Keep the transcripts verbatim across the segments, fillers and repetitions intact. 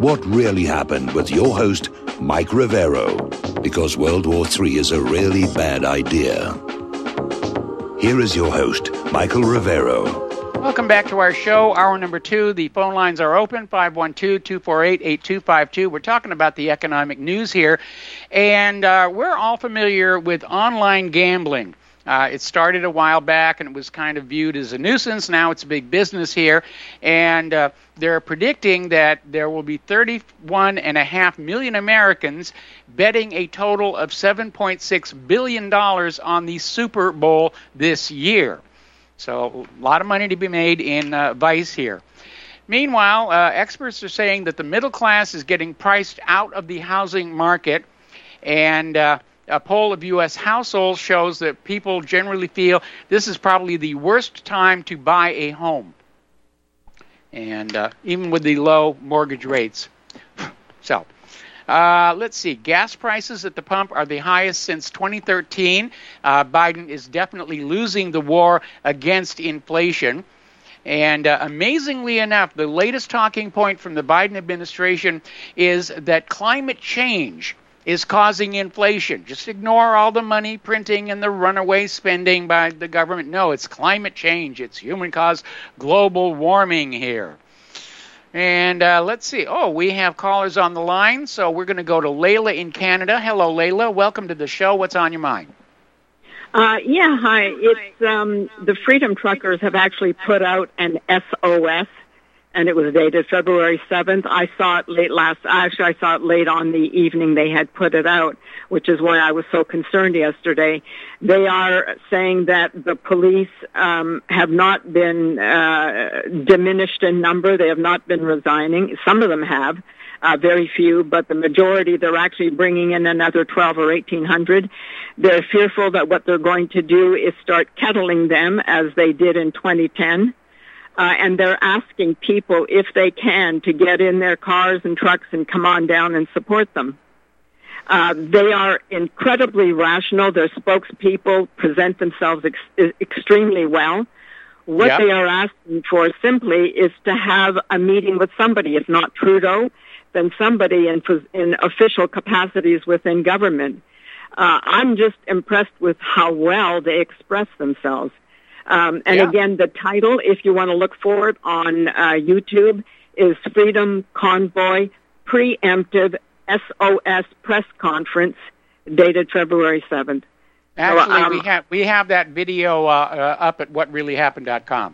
what really happened with your host, Mike Rivero, because World War Three is a really bad idea. Here is your host, Michael Rivero. Welcome back to our show, hour number two. The phone lines are open, five one two, two four eight, eight two five two. We're talking about the economic news here, and uh, we're all familiar with online gambling. Uh, it started a while back, and it was kind of viewed as a nuisance. Now it's a big business here, and uh, they're predicting that there will be thirty-one point five million Americans betting a total of seven point six billion dollars on the Super Bowl this year. So a lot of money to be made in uh, Vice here. Meanwhile, uh, experts are saying that the middle class is getting priced out of the housing market, and uh, a poll of U S households shows that people generally feel this is probably the worst time to buy a home, and uh, even with the low mortgage rates. So, uh, let's see. Gas prices at the pump are the highest since twenty thirteen. Uh, Biden is definitely losing the war against inflation. And uh, amazingly enough, the latest talking point from the Biden administration is that climate change is causing inflation. Just ignore all the money printing and the runaway spending by the government. No, it's climate change. It's human-caused global warming here. And uh, let's see. Oh, we have callers on the line, so we're going to go to Layla in Canada. Hello, Layla. Welcome to the show. What's on your mind? Uh, yeah, hi. It's um, the Freedom Truckers have actually put out an S O S, and it was dated February seventh. I saw it late last, actually I saw it late on the evening they had put it out, which is why I was so concerned yesterday. They are saying that the police um, have not been uh, diminished in number. They have not been resigning. Some of them have, uh, very few, but the majority, they're actually bringing in another twelve or eighteen hundred. They're fearful that what they're going to do is start kettling them as they did in twenty ten. Uh, and they're asking people, if they can, to get in their cars and trucks and come on down and support them. Uh, they are incredibly rational. Their spokespeople present themselves ex- extremely well. What yep. they are asking for simply is to have a meeting with somebody, if not Trudeau, then somebody in, in official capacities within government. Uh, I'm just impressed with how well they express themselves. Um, and yeah. again, the title, if you want to look for it on uh, YouTube, is Freedom Convoy Preemptive S O S Press Conference, dated February seventh. Actually, so, um, we have we have that video uh, uh, up at what really happened dot com.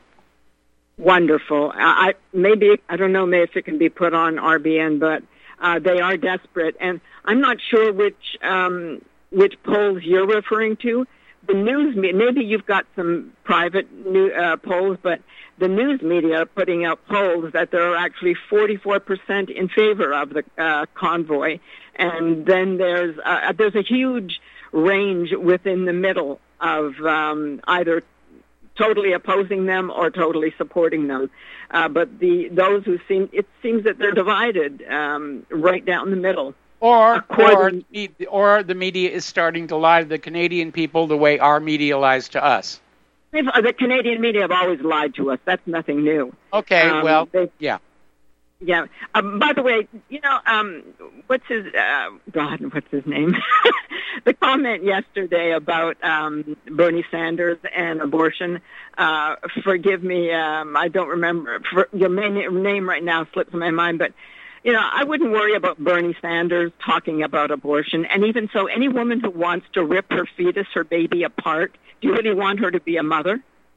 Wonderful. I, I maybe I don't know maybe if it can be put on R B N, but uh, they are desperate, and I'm not sure which um, which polls you're referring to. The news media, maybe you've got some private new, uh, polls, but the news media are putting out polls that there are actually forty-four percent in favor of the uh, convoy, and then there's uh, there's a huge range within the middle of um, either totally opposing them or totally supporting them. Uh, but the those who seem it seems that they're divided um, right down the middle. Or, or, or the media is starting to lie to the Canadian people the way our media lies to us. The Canadian media have always lied to us. That's nothing new. Okay, um, well, they, yeah. Yeah. Um, by the way, you know, um, what's his, uh, God, what's his name? The comment yesterday about um, Bernie Sanders and abortion, uh, forgive me, um, I don't remember, for, your main name right now slips my mind, but you know, I wouldn't worry about Bernie Sanders talking about abortion. And even so, any woman who wants to rip her fetus, her baby apart, do you really want her to be a mother?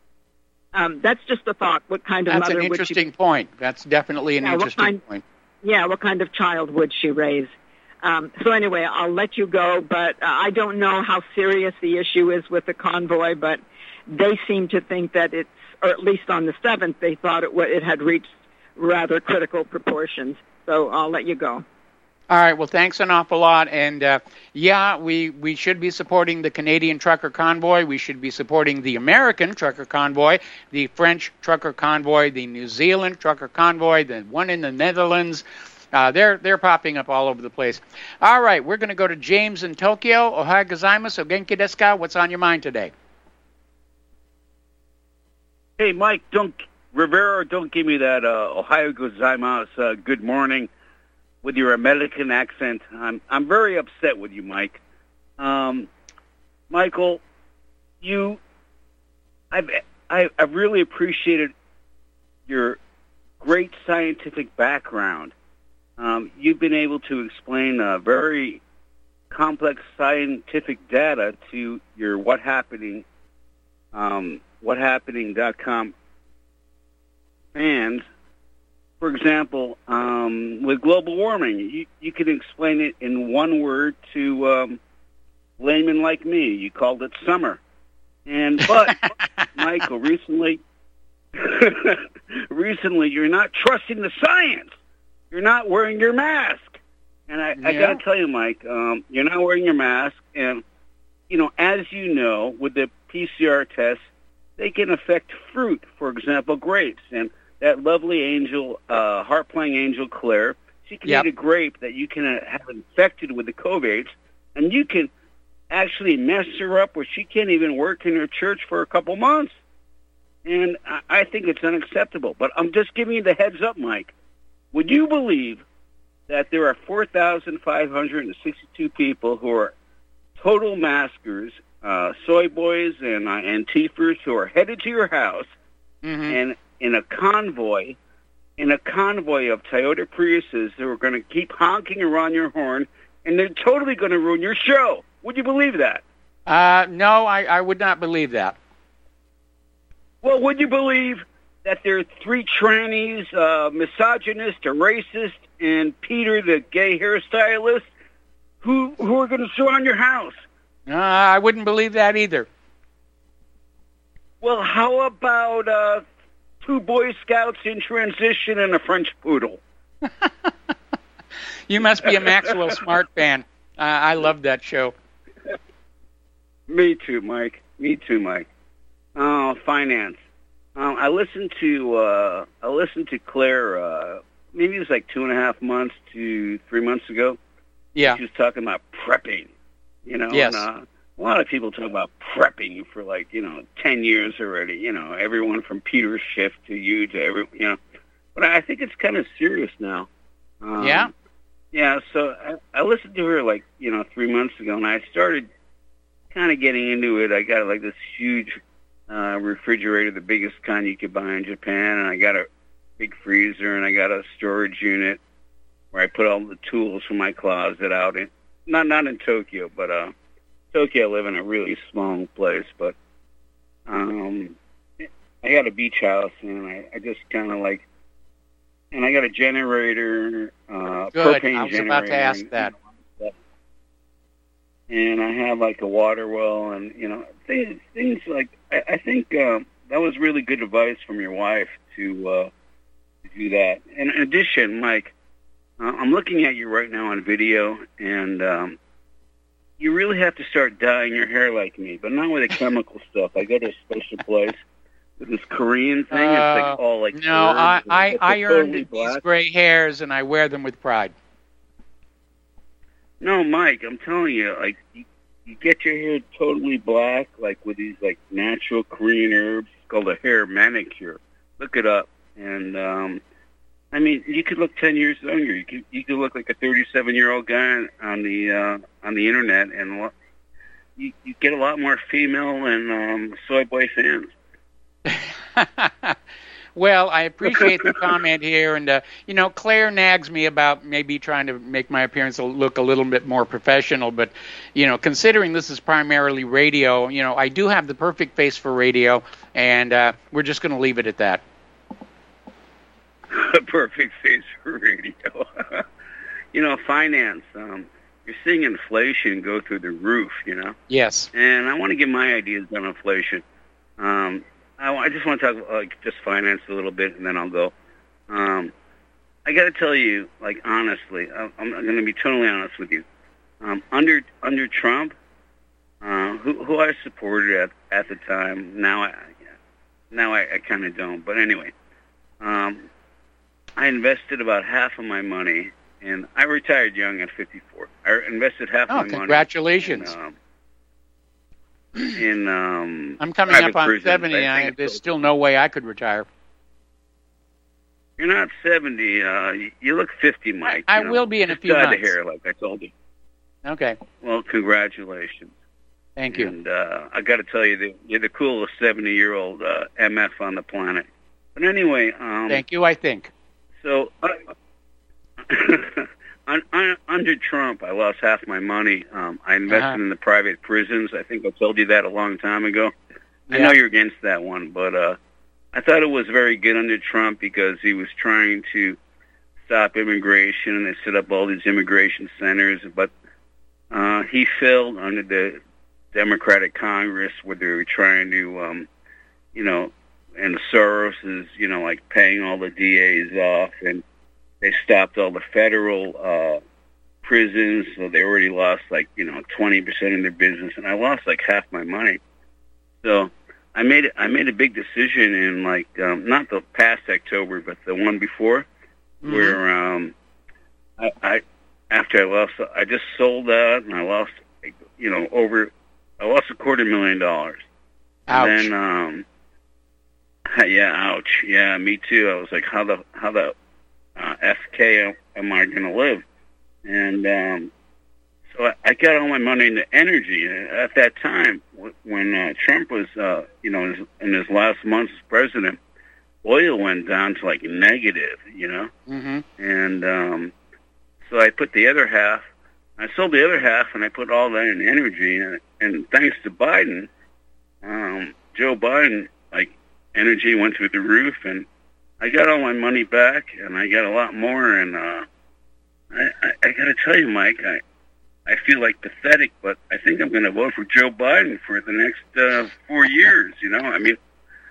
Um, that's just a thought. What kind of that's mother an would she interesting point. That's definitely an yeah, interesting kind, point. Yeah, what kind of child would she raise? Um, so anyway, I'll let you go, but uh, I don't know how serious the issue is with the convoy, but they seem to think that it's, or at least on the seventh, they thought it, it had reached rather critical proportions. So I'll let you go. All right. Well, thanks an awful lot. And, uh, yeah, we, we should be supporting the Canadian Trucker Convoy. We should be supporting the American Trucker Convoy, the French Trucker Convoy, the New Zealand Trucker Convoy, the one in the Netherlands. Uh, they're they're popping up all over the place. All right. We're going to go to James in Tokyo. Ohayou gozaimasu. O genki desu ka? What's on your mind today? Hey, Mike, don't Rivera, don't give me that uh, Ohayou gozaimasu, uh, good morning. with your American accent. I'm I'm very upset with you, Mike. Um, Michael, you, I've I, I've really appreciated your great scientific background. Um, you've been able to explain uh, very complex scientific data to your What Happening, um, what happening dot com fans. For example, um, with global warming, you, you can explain it in one word to um, laymen like me. You called it summer. And but, Michael, recently, recently you're not trusting the science. You're not wearing your mask. And I, yeah. I got to tell you, Mike, um, you're not wearing your mask. And, you know, as you know, with the P C R tests, they can affect fruit, for example, grapes. And that lovely angel, uh, harp-playing angel Claire, she can yep. eat a grape that you can uh, have infected with the COVID, and you can actually mess her up where she can't even work in her church for a couple months. And I, I think it's unacceptable. But I'm just giving you the heads up, Mike. Would you believe that there are four thousand five hundred sixty-two people who are total maskers, uh, soy boys and uh, antifers who are headed to your house, mm-hmm. and in a convoy, in a convoy of Toyota Priuses who are going to keep honking around your horn, and they're totally going to ruin your show. Would you believe that? Uh, no, I, I would not believe that. Well, would you believe that there are three trannies, uh, misogynist, a racist, and Peter, the gay hairstylist, who who are going to surround your house? Uh, I wouldn't believe that either. Well, how about uh, two Boy Scouts in transition and a French poodle? You must be a Maxwell Smart fan. Uh, I love that show. Me too, Mike. Me too, Mike. Oh, finance. Um, I listened to uh, I listened to Claire. Uh, maybe it was like two and a half months to three months ago. Yeah. She was talking about prepping. You know. Yes. And, uh, a lot of people talk about prepping for like you know ten years already. You know, everyone from Peter Schiff to you to every you know. But I think it's kind of serious now. Um, yeah. Yeah. So I, I listened to her like you know three months ago, and I started kind of getting into it. I got like this huge uh, refrigerator, the biggest kind you could buy in Japan, and I got a big freezer, and I got a storage unit where I put all the tools from my closet out in not not in Tokyo, but uh, Tokyo. I live in a really small place, but um, I got a beach house, and I, I just kind of like, and I got a generator, uh, Good. propane I was generator. about to ask and, that. And I have like a water well, and you know things. Things like I, I think uh, that was really good advice from your wife to, uh, to do that. And in addition, Mike, uh, I'm looking at you right now on video, and um, you really have to start dyeing your hair like me, but not with the chemical stuff. I go to a special place with this Korean thing. Uh, it's like all like no, I I, it's I totally earned these black. gray hairs, and I wear them with pride. No, Mike, I'm telling you, like, you, you get your hair totally black, like, with these, like, natural Korean herbs. It's called a hair manicure. Look it up. And, um, I mean, you could look ten years younger. You could, you could look like a thirty-seven-year-old guy on the, uh, on the Internet, and lo- you, you get a lot more female and, um, soy boy fans. Well, I appreciate the comment here, and uh, you know, Claire nags me about maybe trying to make my appearance look a little bit more professional, but you know, considering this is primarily radio, you know, I do have the perfect face for radio, and uh, we're just going to leave it at that. The perfect face for radio. You know, finance. Um, you're seeing inflation go through the roof. You know. Yes. And I want to give my ideas on inflation. Um, I, I just want to talk like just finance a little bit, and then I'll go. Um, I got to tell you, like honestly, I'm, I'm going to be totally honest with you. Um, under under Trump, uh, who who I supported at at the time, now I now I, I kind of don't. But anyway, um, I invested about half of my money, and I retired young at fifty-four. I invested half oh, of my money. Congratulations! In, um, in um, I'm coming up on prisons. seventy, I and I, think there's it's- still no way I could retire. you're not seventy. Uh, you, you look fifty, Mike. I, I you know, will be in a few dyed months. the hair, like I told you. Okay. Well, congratulations. Thank you. And uh, I got to tell you, that you're the coolest seventy-year-old uh, M F on the planet. But anyway, um, thank you. I think. So, uh, on, on, under Trump, I lost half my money. Um, I invested Uh-huh. in the private prisons. I think I told you that a long time ago. I Yeah. know you're against that one, but uh, I thought it was very good under Trump because he was trying to stop immigration, and they set up all these immigration centers. But uh, he failed under the Democratic Congress, where they were trying to, um, you know, and Soros is, you know, like paying all the D As off, and they stopped all the federal uh, prisons, so they already lost like, you know, twenty percent of their business, and I lost like half my money. So I made I made a big decision in like um, not the past October, but the one before, mm-hmm. where um, I, I after I lost, I just sold out, and I lost, you know, over. I lost a quarter million dollars. Ouch. And then, um, yeah, ouch. Yeah, me too. I was like, how the how the uh, F K am I going to live? And um, so I, I got all my money into energy. And at that time, when uh, Trump was, uh, you know, in his, in his last months as president, oil went down to like negative, you know. Mm-hmm. And um, so I put the other half. I sold the other half, and I put all that in energy. And, and thanks to Biden, um, Joe Biden, like, energy went through the roof, and I got all my money back, and I got a lot more. And uh, I, I, I got to tell you, Mike, I, I feel like pathetic, but I think I'm going to vote for Joe Biden for the next uh, four years. You know, I mean,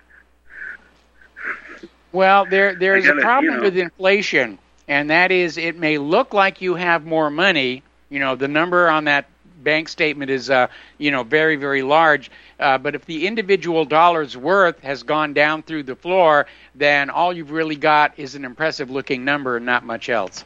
well, there there's gotta, a problem you know, with inflation, and that is it may look like you have more money. You know, the number on that bank statement is, uh, you know, very, very large. Uh, but if the individual dollar's worth has gone down through the floor, then all you've really got is an impressive-looking number and not much else.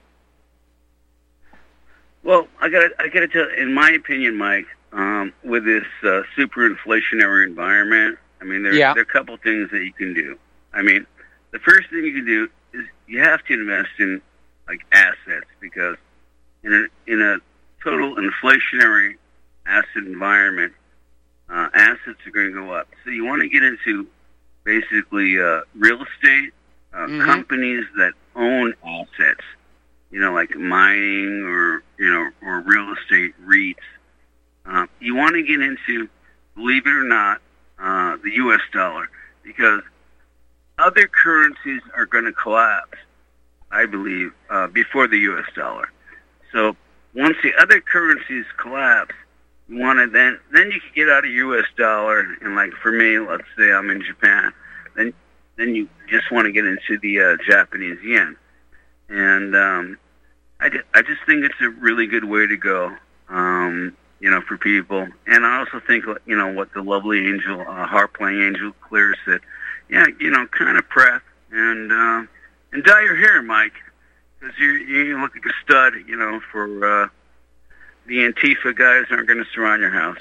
Well, I got I got to tell, in my opinion, Mike, um, with this uh, super inflationary environment, I mean, there, Yeah. there are a couple things that you can do. I mean, the first thing you can do is you have to invest in like assets, because in a in a total inflationary asset environment, uh, assets are going to go up. So you want to get into basically uh, real estate, uh, Mhm. companies that own assets, you know, like mining or, you know, or real estate REITs. Uh, you want to get into, believe it or not, uh, the U S dollar, because other currencies are going to collapse, I believe, uh, before the U S dollar. So once the other currencies collapse, you want to then then you can get out of U S dollar, and like for me, let's say I'm in Japan, then then you just want to get into the uh, Japanese yen, and um, I just, I just think it's a really good way to go, um, you know, for people. And I also think, you know, what the lovely angel, uh, harp playing angel Claire said, yeah, you know, kind of prep and uh, and dye your hair, Mike. Because you you look like a stud, you know, for uh, the Antifa guys aren't going to surround your house.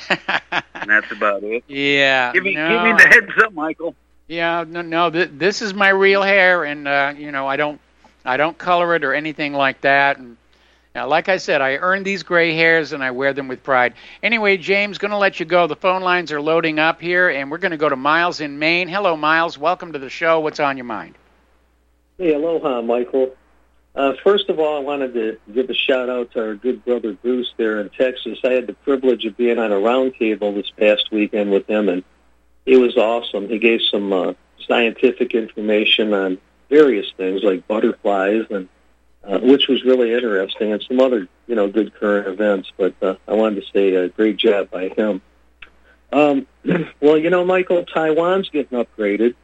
And that's about it. Yeah. Give me, no. give me the heads up, Michael. Yeah, no, no. Th- this is my real hair, and uh, you know, I don't, I don't color it or anything like that. And now, like I said, I earned these gray hairs, and I wear them with pride. Anyway, James, going to let you go. The phone lines are loading up here, and we're going to go to Miles in Maine. Hello, Miles. Welcome to the show. What's on your mind? Hey, aloha, Michael. Uh, first of all, I wanted to give a shout-out to our good brother Bruce there in Texas. I had the privilege of being on a roundtable this past weekend with him, and it was awesome. He gave some uh, scientific information on various things like butterflies, and uh, which was really interesting, and some other, you know, good current events. But uh, I wanted to say a great job by him. Um, well, you know, Michael, Taiwan's getting upgraded.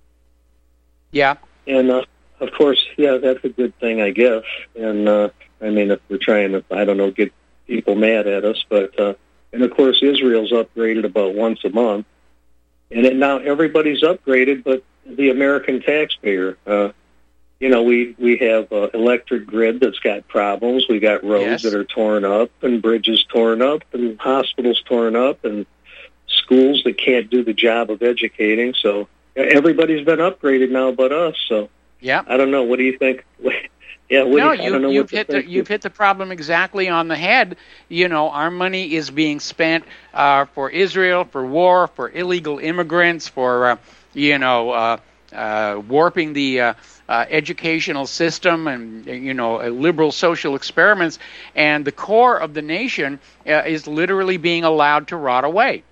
Yeah. And, uh, of course, yeah, that's a good thing, I guess. And, uh, I mean, if we're trying to, I don't know, get people mad at us, but, uh, and, of course, Israel's upgraded about once a month. And then now everybody's upgraded, but the American taxpayer. Uh, you know, we, we have an electric grid that's got problems. We got roads Yes. that are torn up and bridges torn up and hospitals torn up and schools that can't do the job of educating. So everybody's been upgraded now but us. So Yeah. I don't know. What do you think? Yeah, what no, do you, you, I don't know you've what hit to the, think. you've hit the problem exactly on the head. You know, our money is being spent uh, for Israel, for war, for illegal immigrants, for uh, you know uh, uh, warping the uh, uh, educational system, and you know uh, liberal social experiments, and the core of the nation uh, is literally being allowed to rot away.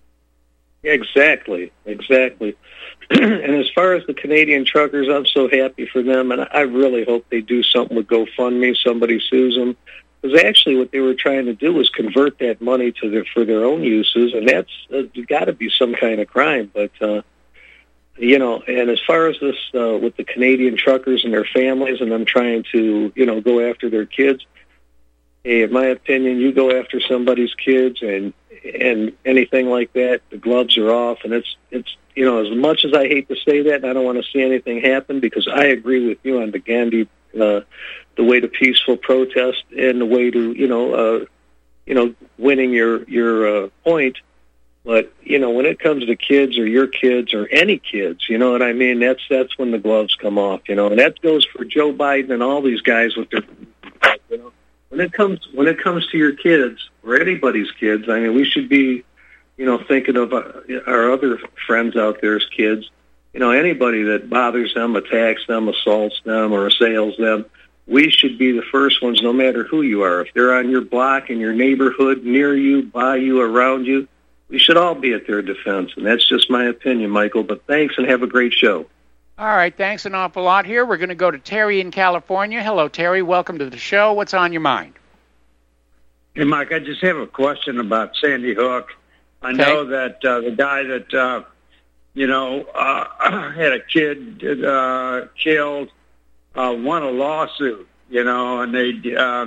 Exactly, exactly. And as far as the Canadian truckers, I'm so happy for them, and I really hope they do something with GoFundMe. Somebody sues them, because actually what they were trying to do was convert that money to their for their own uses, and that's uh, got to be some kind of crime. But uh, you know, and as far as this uh, with the Canadian truckers and their families, and them trying to you know go after their kids. Hey, in my opinion, you go after somebody's kids and and anything like that, the gloves are off. And it's it's you know, as much as I hate to say that, and I don't want to see anything happen, because I agree with you on the Gandhi, uh, the way to peaceful protest and the way to you know uh, you know winning your your uh, point. But you know, when it comes to kids or your kids or any kids, you know what I mean. That's that's when the gloves come off. You know, and that goes for Joe Biden and all these guys with their you know. When it comes when it comes to your kids or anybody's kids, I mean, we should be, you know, thinking of uh, our other friends out there's kids. You know, anybody that bothers them, attacks them, assaults them, or assails them, we should be the first ones, no matter who you are. If they're on your block, in your neighborhood, near you, by you, around you, we should all be at their defense. And that's just my opinion, Michael. But thanks, and have a great show. All right, thanks an awful lot here. We're going to go to Terry in California. Hello, Terry. Welcome to the show. What's on your mind? Hey, Mike, I just have a question about Sandy Hook. I Okay. know that uh, the guy that, uh, you know, uh, had a kid uh, killed uh, won a lawsuit, you know, and they, uh,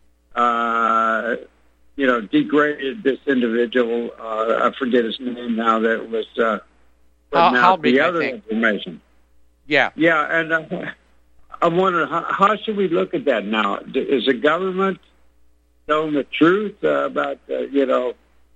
uh, you know, degraded this individual. Uh, I forget his name now, that was uh, putting Hal- out the Halbig, I other think. information. Yeah. Yeah, and uh, I'm wondering, how, how should we look at that now? Is the government telling the truth uh, about, uh, you know,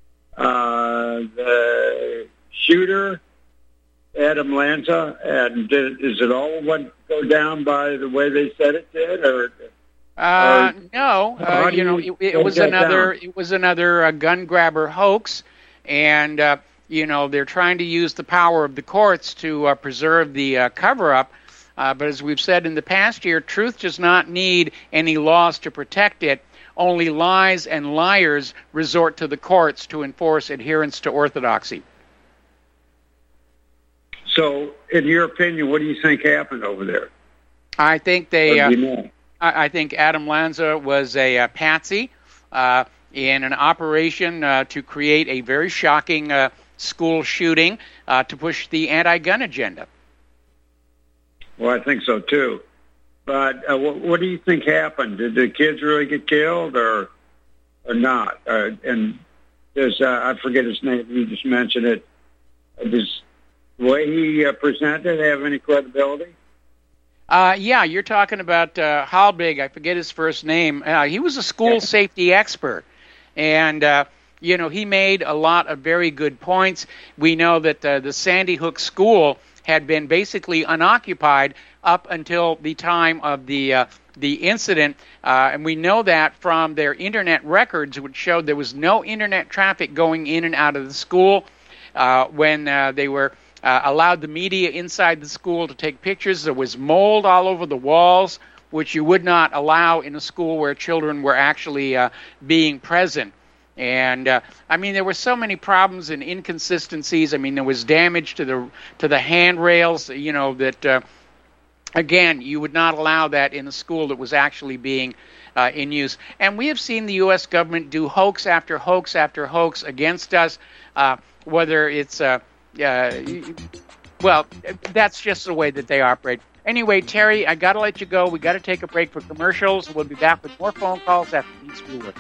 uh, the shooter, Adam Lanza, and did, is it all what go down by the way they said it did, or? Uh, or no, uh, how do you know, you it, it break was that another, down? it was another uh, gun grabber hoax, and uh, you know they're trying to use the power of the courts to uh, preserve the uh, cover-up. Uh, but as we've said in the past year, truth does not need any laws to protect it. Only lies and liars resort to the courts to enforce adherence to orthodoxy. So, in your opinion, what do you think happened over there? I think they. Or Uh, do you know? I, I think Adam Lanza was a, uh patsy uh, in an operation uh, to create a very shocking uh, school shooting uh, to push the anti-gun agenda. Well, I think so too. But uh, what, what do you think happened? Did the kids really get killed, or or not? Uh, and does uh, I forget his name? You just mentioned it. Uh, does the way he uh, presented have any credibility? Uh, yeah, you're talking about uh, Halbig. I forget his first name. Uh, he was a school safety expert, and uh, you know he made a lot of very good points. We know that uh, the Sandy Hook school had been basically unoccupied up until the time of the uh, the incident, uh, and we know that from their internet records, which showed there was no internet traffic going in and out of the school uh, when uh, they were uh, allowed the media inside the school to take pictures. There was mold all over the walls, which you would not allow in a school where children were actually uh, being present. And uh, I mean, there were so many problems and inconsistencies. I mean, there was damage to the to the handrails. You know that uh, again, you would not allow that in a school that was actually being uh, in use. And we have seen the U S government do hoax after hoax after hoax against us. Uh, whether it's uh, uh, well, that's just the way that they operate. Anyway, Terry, I got to let you go. We got to take a break for commercials. We'll be back with more phone calls after these few words.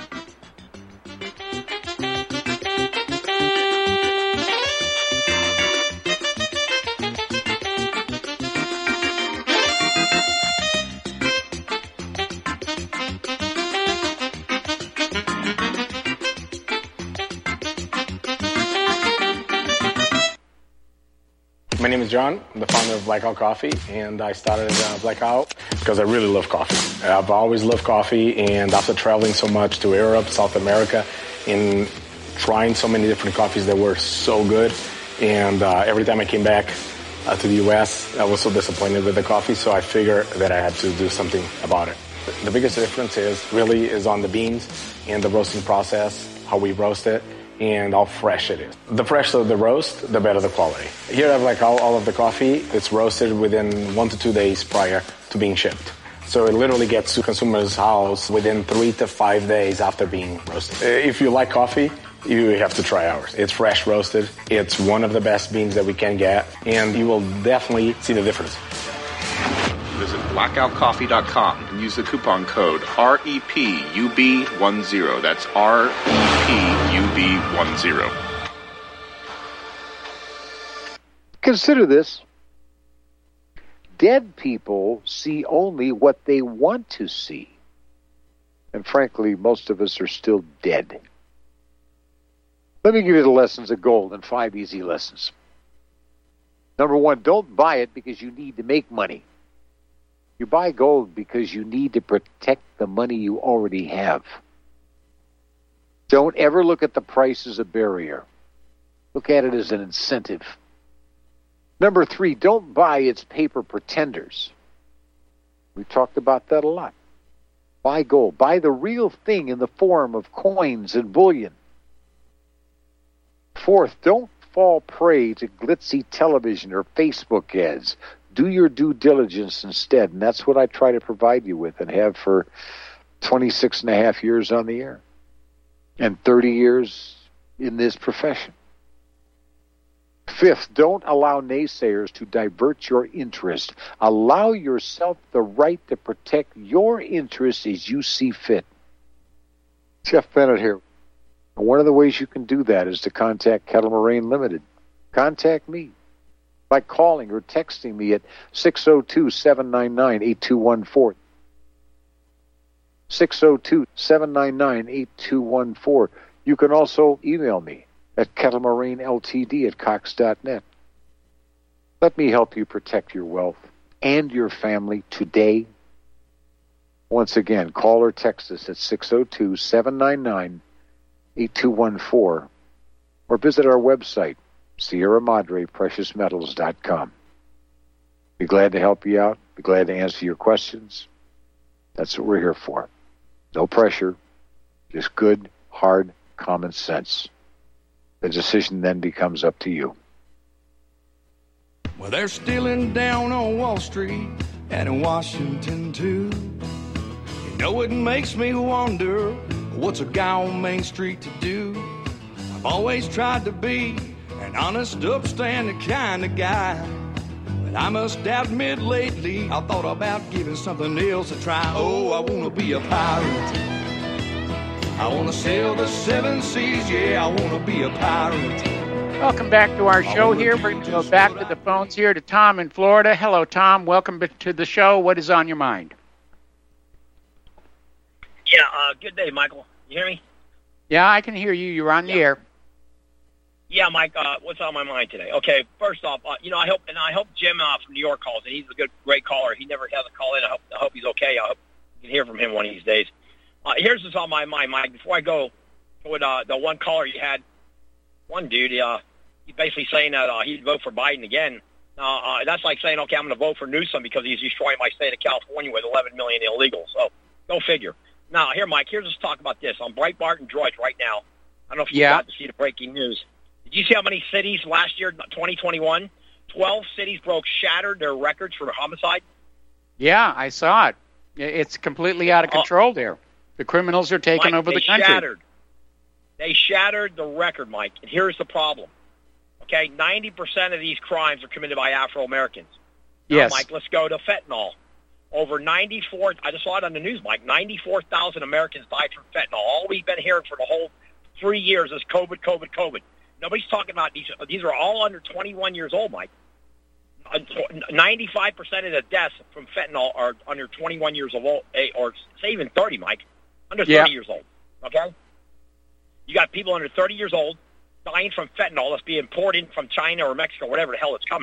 My name is John. I'm the founder of Blackout Coffee, and I started uh, Blackout because I really love coffee. I've always loved coffee, and after traveling so much to Europe, South America, and trying so many different coffees that were so good, and uh, every time I came back uh, to the U S, I was so disappointed with the coffee, so I figured that I had to do something about it. The biggest difference is really is on the beans and the roasting process, how we roast it, and how fresh it is. The fresher the roast, the better the quality. Here I have like all, all of the coffee. It's roasted within one to two days prior to being shipped. So it literally gets to consumer's house within three to five days after being roasted. If you like coffee, you have to try ours. It's fresh roasted. It's one of the best beans that we can get, and you will definitely see the difference. Visit blackout coffee dot com and use the coupon code R E P U B ten. That's R E P U B ten. Consider this. Dead people see only what they want to see. And frankly, most of us are still dead. Let me give you the lessons of gold in five easy lessons. Number one, don't buy it because you need to make money. You buy gold because you need to protect the money you already have. Don't ever look at the price as a barrier. Look at it as an incentive. Number three, don't buy its paper pretenders. We've talked about that a lot. Buy gold. Buy the real thing in the form of coins and bullion. Fourth, don't fall prey to glitzy television or Facebook ads. Do your due diligence instead, and that's what I try to provide you with and have for twenty-six and a half years on the air and thirty years in this profession. Fifth, don't allow naysayers to divert your interest. Allow yourself the right to protect your interests as you see fit. Jeff Bennett here. One of the ways you can do that is to contact Kettle Moraine Limited. Contact me by calling or texting me at six oh two, seven nine nine, eight two one four. six oh two, seven nine nine, eight two one four. You can also email me at kettle moraine L T D at cox dot net. Let me help you protect your wealth and your family today. Once again, call or text us at six oh two, seven nine nine, eight two one four or visit our website, Sierra Madre Precious Metals dot com. Be glad to help you out. Be glad to answer your questions. That's what we're here for. No pressure, just good, hard, common sense. The decision then becomes up to you. Well, they're stealing down on Wall Street and in Washington, too. You know, it makes me wonder, what's a guy on Main Street to do? I've always tried to be an honest, upstanding kind of guy. But I must admit lately, I thought about giving something else a try. Oh, I want to be a pirate. I want to sail the seven seas, yeah, I want to be a pirate. Welcome back to our show here. We're going to go back to the phones here to Tom in Florida. Hello, Tom. Welcome to the show. What is on your mind? Yeah, uh, good day, Michael. You hear me? Yeah, I can hear you. You're on yeah. the air. Yeah, Mike, uh, what's on my mind today? Okay, first off, uh, you know, I hope, and I hope Jim uh, from New York calls, and he's a good, great caller. He never has a call in. I hope, I hope he's okay. I hope you can hear from him one of these days. Uh, here's what's on my mind, Mike. Before I go with uh, the one caller you had, one dude, uh, he's basically saying that uh, he'd vote for Biden again. Uh, uh, that's like saying, okay, I'm going to vote for Newsom because he's destroying my state of California with eleven million illegals. So go figure. Now, here, Mike, here's let's talk about this. On Breitbart and Droid right now, I don't know if you yeah. got to see the breaking news. Did you see how many cities last year, twenty twenty-one, twelve cities broke, shattered their records for homicide? Yeah, I saw it. It's completely out of control uh, there. The criminals are taking Mike, over the country. Shattered. They shattered the record, Mike. And here's the problem. Okay, ninety percent of these crimes are committed by Afro-Americans. Now, Yes. Mike, let's go to fentanyl. Over ninety-four, I just saw it on the news, Mike, ninety-four thousand Americans died from fentanyl. All we've been hearing for the whole three years is COVID, COVID, COVID. Nobody's talking about these. These are all under twenty-one years old, Mike. ninety-five percent of the deaths from fentanyl are under twenty-one years old, or say even thirty, Mike. Under thirty yeah. years old, okay? You got people under thirty years old dying from fentanyl that's being poured in from China or Mexico, whatever the hell it's coming.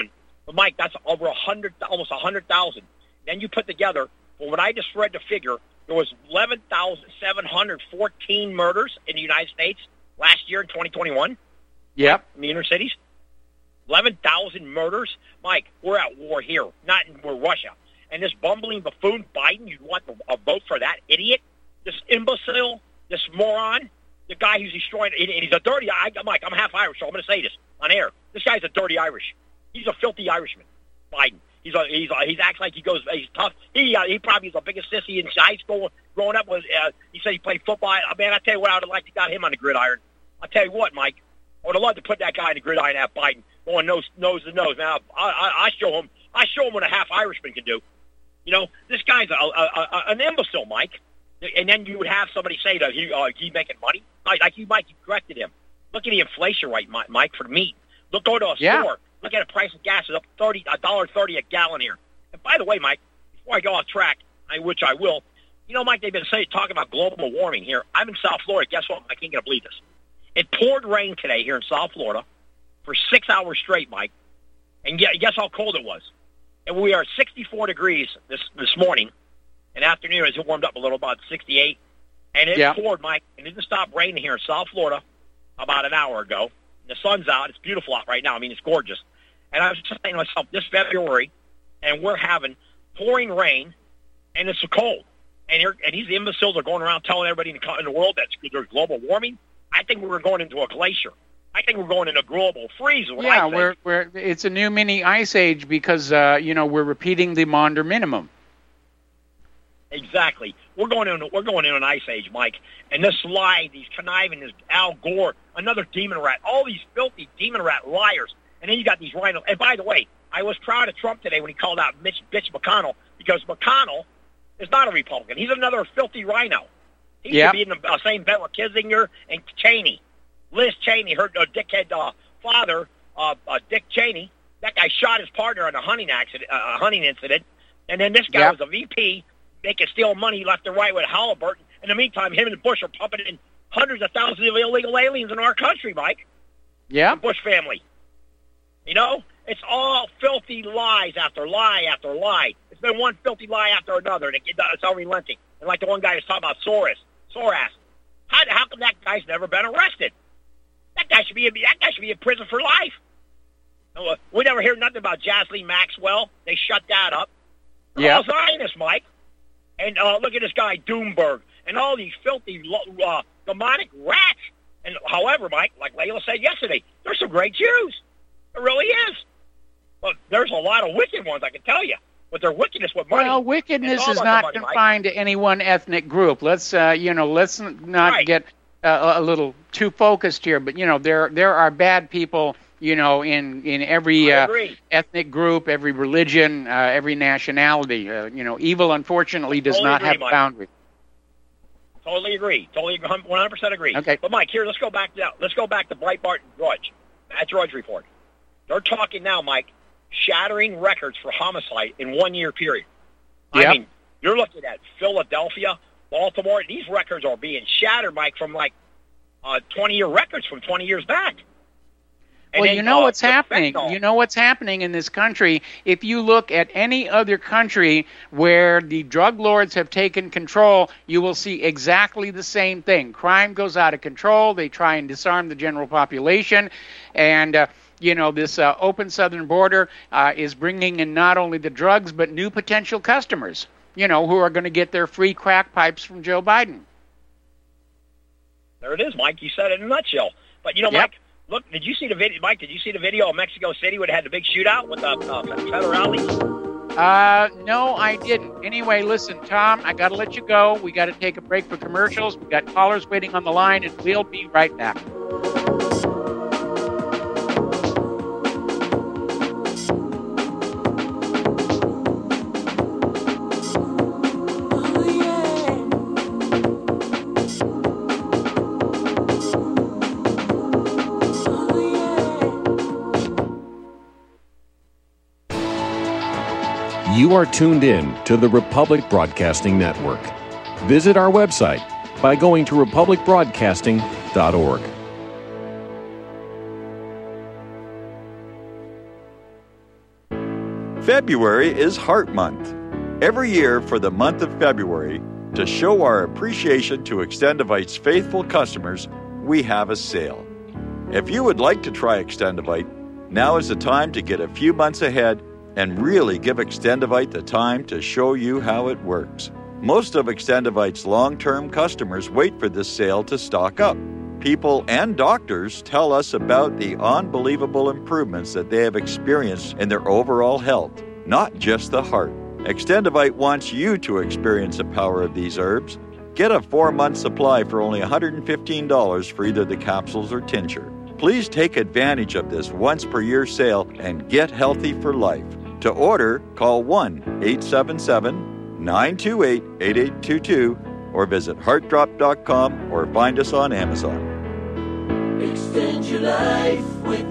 But, Mike, that's over a hundred, almost one hundred thousand. Then you put together, from what I just read the figure, there was eleven thousand seven hundred fourteen murders in the United States last year in twenty twenty-one. Yep. In the inner cities. eleven thousand murders. Mike, we're at war here, not in we're Russia. And this bumbling buffoon Biden, you want a vote for that idiot? This imbecile, this moron, the guy who's destroying, and he's a dirty, I, Mike, I'm half Irish, so I'm going to say this on air. This guy's a dirty Irish. He's a filthy Irishman, Biden. He's a, he's a, he's acts like he goes, he's tough. He uh, he probably is the biggest sissy in high school growing up. Was uh, he said he played football? I mean, I tell you what, I would have liked to got him on the gridiron. I tell you what, Mike, I would have loved to put that guy in the gridiron at Biden, going nose nose to nose. Now I, I, I show him, I show him what a half Irishman can do. You know, this guy's a, a, a, an imbecile, Mike. And then you would have somebody say that he uh, he making money, like, like you, Mike, you corrected him. Look at the inflation rate, Mike, for meat. Look, go to a yeah. store. Look at the price of gas is up thirty a dollar thirty a gallon here. And by the way, Mike, before I go off track, I, which I will, you know, Mike, they've been saying talking about global warming here. I'm in South Florida. Guess what? I can't gonna believe this. It poured rain today here in South Florida for six hours straight, Mike. And guess how cold it was? And we are sixty-four degrees this this morning. And afternoon, as it warmed up a little, about sixty-eight. And it yeah. poured, Mike. And it didn't stop raining here in South Florida about an hour ago. The sun's out. It's beautiful out right now. I mean, it's gorgeous. And I was just saying to myself, this February, and we're having pouring rain, and it's so cold. And, and these imbeciles are going around telling everybody in the, in the world that there's global warming. I think we're going into a glacier. I think we're going into a global freeze. What yeah, I think. we're we're it's a new mini ice age because uh, you know we're repeating the Maunder minimum. Exactly. We're going into we're going into an ice age, Mike. And this lie, these conniving, this Al Gore, another demon rat, all these filthy demon rat liars. And then you got these rhino. And by the way, I was proud of Trump today when he called out Mitch, Mitch McConnell, because McConnell is not a Republican. He's another filthy rhino. He yep. should be in the uh, same bed with Kissinger and Cheney. Liz Cheney, her uh, dickhead uh, father, uh, uh, Dick Cheney. That guy shot his partner in a hunting accident, uh, a hunting incident. And then this guy yep. was a V P. Making steal money left and right with Halliburton. In the meantime, him and Bush are pumping in hundreds of thousands of illegal aliens in our country, Mike. Yeah. The Bush family. You know? It's all filthy lies after lie after lie. It's been one filthy lie after another, and it, it's unrelenting. And like the one guy was talking about Soros. Soros. How, how come that guy's never been arrested? That guy should be in, that guy should be in prison for life. We never hear nothing about Ghislaine Maxwell. They shut that up. Yeah. All Zionists, Mike. And uh, look at this guy, Doomberg, and all these filthy, uh, demonic rats. And however, Mike, like Layla said yesterday, there's some great Jews. There really is. But there's a lot of wicked ones, I can tell you. But their wickedness with money. Well, wickedness is not money, confined Mike. to any one ethnic group. Let's, uh, you know, let's not right. get uh, a little too focused here. But you know, there there are bad people. You know, in in every uh, ethnic group, every religion, uh, every nationality, uh, you know, evil unfortunately does totally not agree, have Mike. boundaries. Totally agree. Totally, one hundred percent agree. Okay. But Mike, here, let's go back to let's go back to Breitbart and Drudge. That Drudge report. They're talking now, Mike, shattering records for homicide in one year period. Yep. I mean, you're looking at Philadelphia, Baltimore. These records are being shattered, Mike, from like uh, twenty year records from twenty years back. Well, then, you know uh, what's happening. fentanyl. You know what's happening in this country. If you look at any other country where the drug lords have taken control, you will see exactly the same thing. Crime goes out of control. They try and disarm the general population. And, uh, you know, this uh, open southern border uh, is bringing in not only the drugs, but new potential customers, you know, who are going to get their free crack pipes from Joe Biden. There it is, Mike. You said it in a nutshell. But, you know, Yep. Mike, look, did you see the video, Mike, did you see the video of Mexico City where they had the big shootout with the uh, federales? Uh, no, I didn't. Anyway, listen, Tom, I got to let you go. We got to take a break for commercials. We got callers waiting on the line, and we'll be right back. You are tuned in to the Republic Broadcasting Network. Visit our website by going to republic broadcasting dot org. February is Heart Month. Every year for the month of February, to show our appreciation to Extendivite's faithful customers, we have a sale. If you would like to try Extendivite, now is the time to get a few months ahead and really give Extendivite the time to show you how it works. Most of Extendivite's long-term customers wait for this sale to stock up. People and doctors tell us about the unbelievable improvements that they have experienced in their overall health, not just the heart. Extendivite wants you to experience the power of these herbs. Get a four-month supply for only one hundred fifteen dollars for either the capsules or tincture. Please take advantage of this once-per-year sale and get healthy for life. To order, call one eight seven seven, nine two eight, eight eight two two or visit heart drop dot com or find us on Amazon. Extend your life with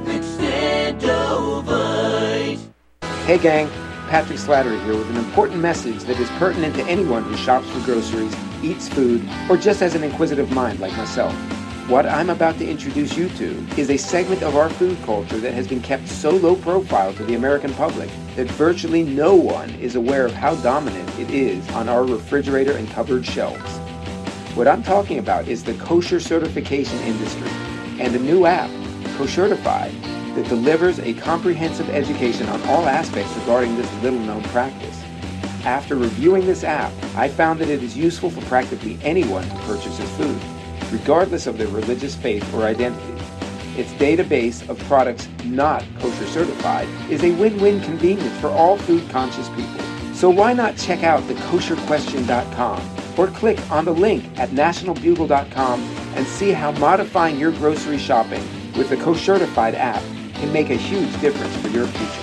Extendovite. Hey gang, Patrick Slattery here with an important message that is pertinent to anyone who shops for groceries, eats food, or just has an inquisitive mind like myself. What I'm about to introduce you to is a segment of our food culture that has been kept so low profile to the American public that virtually no one is aware of how dominant it is on our refrigerator and cupboard shelves. What I'm talking about is the kosher certification industry and a new app, Koshertified, that delivers a comprehensive education on all aspects regarding this little-known practice. After reviewing this app, I found that it is useful for practically anyone who purchases food, regardless of their religious faith or identity. Its database of products not kosher certified is a win-win convenience for all food-conscious people. So why not check out the kosher question dot com or click on the link at national bugle dot com and see how modifying your grocery shopping with the Koshertified app can make a huge difference for your future.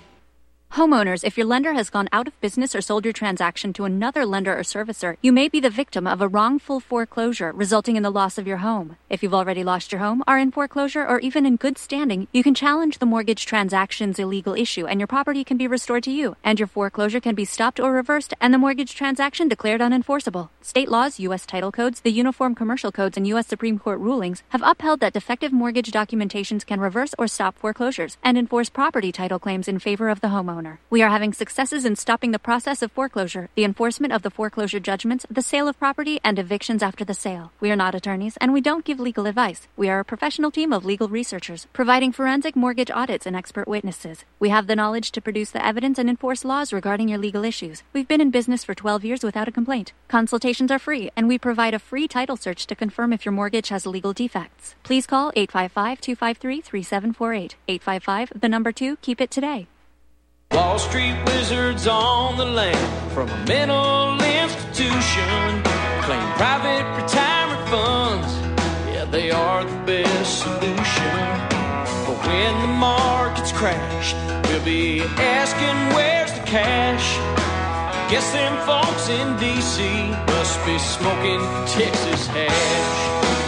Homeowners, if your lender has gone out of business or sold your transaction to another lender or servicer, you may be the victim of a wrongful foreclosure, resulting in the loss of your home. If you've already lost your home, are in foreclosure, or even in good standing, you can challenge the mortgage transaction's illegal issue, and your property can be restored to you, and your foreclosure can be stopped or reversed, and the mortgage transaction declared unenforceable. State laws, U S title codes, the Uniform Commercial Codes, and U S Supreme Court rulings have upheld that defective mortgage documentations can reverse or stop foreclosures and enforce property title claims in favor of the homeowner. We are having successes in stopping the process of foreclosure, the enforcement of the foreclosure judgments, the sale of property, and evictions after the sale. We are not attorneys, and we don't give legal advice. We are a professional team of legal researchers, providing forensic mortgage audits and expert witnesses. We have the knowledge to produce the evidence and enforce laws regarding your legal issues. We've been in business for twelve years without a complaint. Consultations are free, and we provide a free title search to confirm if your mortgage has legal defects. Please call eight five five, two five three, three seven four eight. eight five five, the number two, keep it today. Wall Street wizards on the land from a mental institution claim private retirement funds. Yeah, they are the best solution. But when the markets crash, we'll be asking where's the cash. Guess them folks in D C must be smoking Texas hash.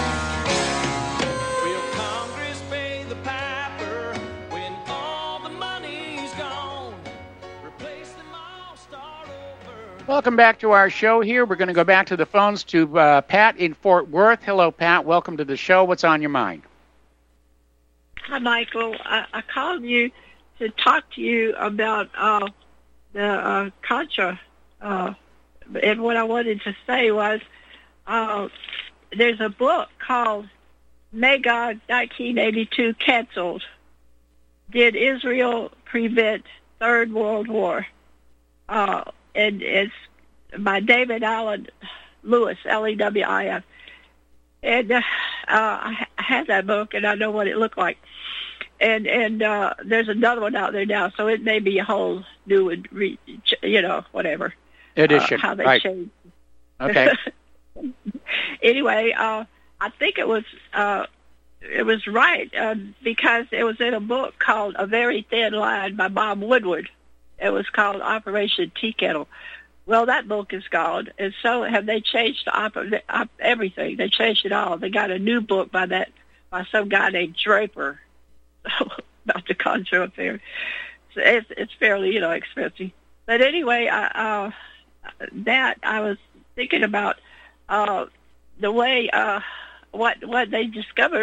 Welcome back to our show here. We're going to go back to the phones to uh, Pat in Fort Worth. Hello, Pat. Welcome to the show. What's on your mind? Hi, Michael. I, I called you to talk to you about uh, the uh, Contra. Uh, and what I wanted to say was uh, there's a book called Magog nineteen eighty-two Canceled. Did Israel Prevent Third World War? Uh, and it's by David Allen Lewis, L E W I S. And uh, uh, I had that book, and I know what it looked like. And and uh, there's another one out there now, so it may be a whole new, re- you know, whatever. Edition. Uh, how they right. changed. Okay. Anyway, uh, I think it was uh, it was right uh, because it was in a book called A Very Thin Line by Bob Woodward. It was called Operation Tea Kettle. Well, that book is gone, and so have they changed op- op- everything. They changed it all. They got a new book by that by some guy named Draper about the Contra affair. So it's it's fairly, you know, expensive. But anyway, I, uh, that I was thinking about uh, the way uh, what what they discovered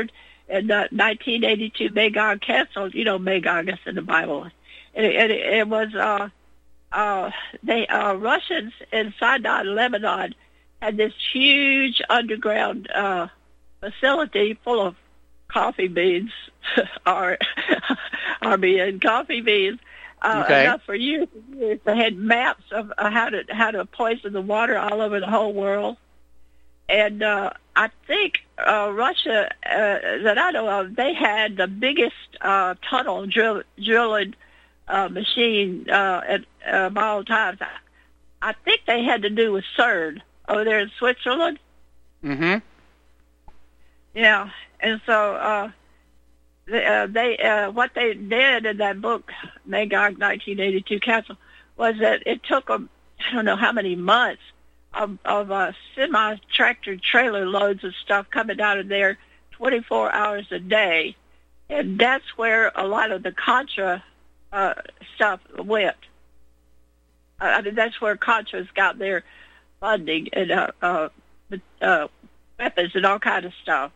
in uh, nineteen eighty-two, Magog canceled. You know, Magog is in the Bible. And it, and it, it was uh, uh, they uh, Russians in Sinai, Lebanon, had this huge underground uh, facility full of coffee beans, or Armenian coffee beans. Uh, okay. Enough for years and years. They had maps of uh, how to how to poison the water all over the whole world. And uh, I think uh, Russia, uh, that I know of, they had the biggest uh, tunnel drill, drilling uh, machine uh, at uh, all times. I, I think they had to do with CERN over there in Switzerland. Mm-hmm. Yeah, and so uh, they, uh, they uh, what they did in that book, Magog nineteen eighty-two Council, was that it took them, I don't know how many months, of, of uh, semi-tractor trailer loads of stuff coming out of there twenty-four hours a day. And that's where a lot of the Contra uh, stuff went. Uh, I mean, that's where Contras got their funding and uh, uh, uh, weapons and all kind of stuff.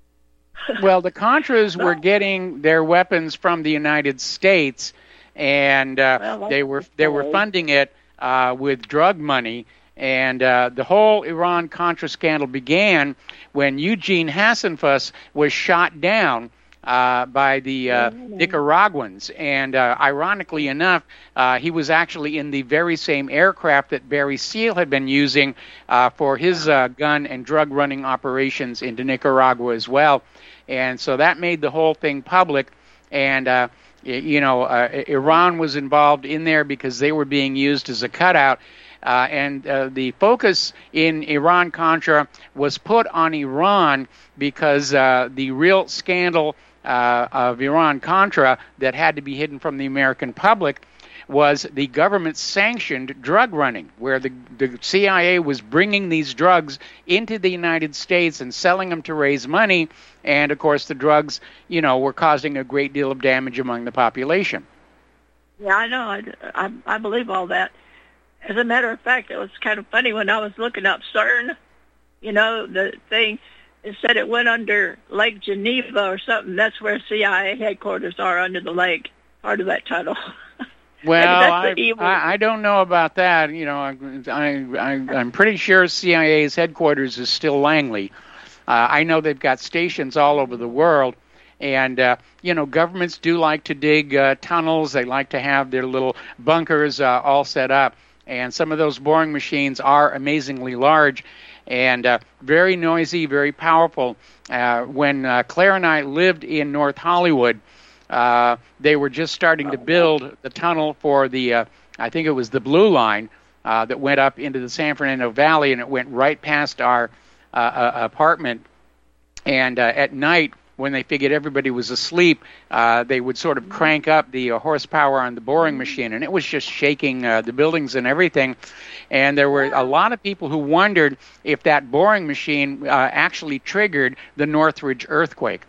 Well, the Contras were getting their weapons from the United States, and uh, well, they were they were funding it uh, with drug money. And uh, the whole Iran-Contra scandal began when Eugene Hasenfuss was shot down uh, by the uh, Nicaraguans. And uh, ironically enough, uh, he was actually in the very same aircraft that Barry Seal had been using uh, for his uh, gun and drug running operations into Nicaragua as well. And so that made the whole thing public. And, uh, you know, uh, Iran was involved in there because they were being used as a cutout. Uh, and uh, the focus in Iran-Contra was put on Iran because uh, the real scandal uh, of Iran-Contra that had to be hidden from the American public was the government-sanctioned drug running, where the, the C I A was bringing these drugs into the United States and selling them to raise money. And, of course, the drugs, you know, were causing a great deal of damage among the population. Yeah, I know. I, I, I believe all that. As a matter of fact, it was kind of funny when I was looking up CERN, you know, the thing, it said it went under Lake Geneva or something. That's where C I A headquarters are, under the lake, part of that tunnel. Well, I, I, I don't know about that. You know, I, I, I'm pretty sure C I A's headquarters is still Langley. Uh, I know they've got stations all over the world. And, uh, you know, governments do like to dig uh, tunnels. They like to have their little bunkers uh, all set up. And some of those boring machines are amazingly large and uh, very noisy, very powerful. Uh, when uh, Claire and I lived in North Hollywood, uh, they were just starting to build the tunnel for the, uh, I think it was the Blue Line, uh, that went up into the San Fernando Valley, and it went right past our uh, uh, apartment. And uh, at night, when they figured everybody was asleep, uh, they would sort of crank up the uh, horsepower on the boring machine, and it was just shaking uh, the buildings and everything. And there were a lot of people who wondered if that boring machine uh, actually triggered the Northridge earthquake.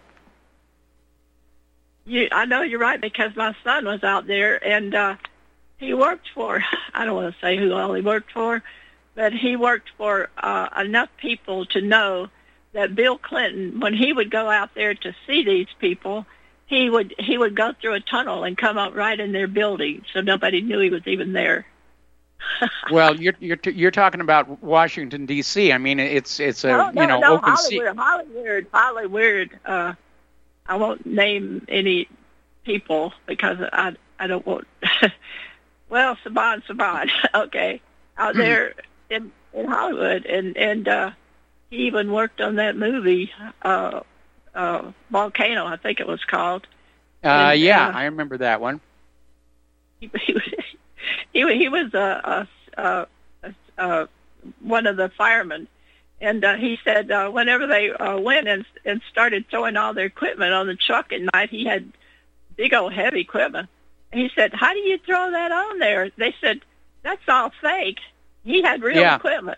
You, I know you're right, because my son was out there, and uh, he worked for, I don't want to say who all he worked for, but he worked for uh, enough people to know that Bill Clinton, when he would go out there to see these people, he would he would go through a tunnel and come up right in their building, so nobody knew he was even there. Well, you're you're you're talking about Washington D C. I mean, it's it's a no, no, you know no, open Hollywood, Hollywood, Hollywood. Uh, I won't name any people because I I don't want. Well, Saban, Saban, okay, out there in in Hollywood, and and. Uh, He even worked on that movie, uh, uh, Volcano, I think it was called. Uh, and, yeah, uh, I remember that one. He, he, he, he was a, a, a, a, one of the firemen, and uh, he said uh, whenever they uh, went and, and started throwing all their equipment on the truck at night, he had big old heavy equipment. And he said, "How do you throw that on there?" They said, "That's all fake." He had real yeah. equipment.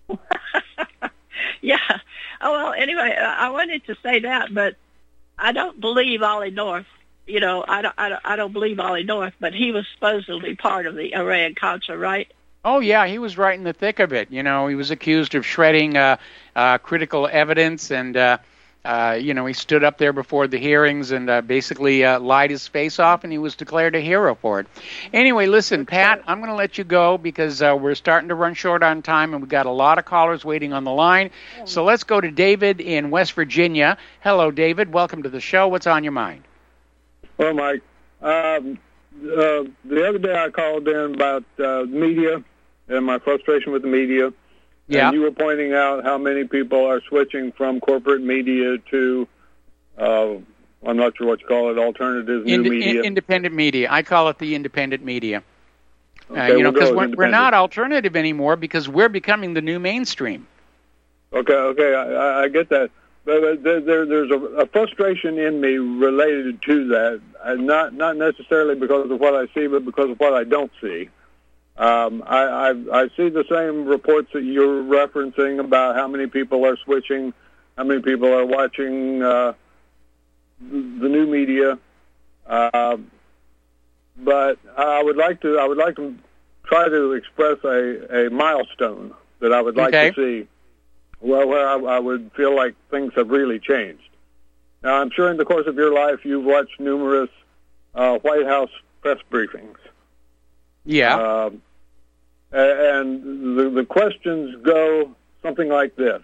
Yeah. Oh, well, anyway, I wanted to say that, but I don't believe Ollie North. You know, I don't, I don't, I don't believe Ollie North, but he was supposedly part of the Iran-Contra, right? Oh, yeah, he was right in the thick of it. You know, he was accused of shredding uh, uh, critical evidence, and, uh, Uh, you know, he stood up there before the hearings and uh, basically uh, lied his face off, and he was declared a hero for it. Anyway, listen, Pat, I'm going to let you go because uh, we're starting to run short on time, and we've got a lot of callers waiting on the line. So let's go to David in West Virginia. Hello, David. Welcome to the show. What's on your mind? Well, Mike, um, uh, the other day I called in about uh, media and my frustration with the media. Yeah. And you were pointing out how many people are switching from corporate media to, uh, I'm not sure what you call it, alternative new Ind- media. in- independent media. I call it the independent media. Okay, uh, you know, we'll go because with we're, we're independent. not alternative anymore because we're becoming the new mainstream. Okay, okay, I, I get that. But there, there, there's a, a frustration in me related to that, and not not necessarily because of what I see, but because of what I don't see. Um, I, I, I see the same reports that you're referencing about how many people are switching, how many people are watching uh, the new media. Uh, but I would like to I would like to try to express a, a milestone that I would like Okay. to see, well, where I, I would feel like things have really changed. Now, I'm sure in the course of your life you've watched numerous uh, White House press briefings. Yeah. Um, and the, the questions go something like this.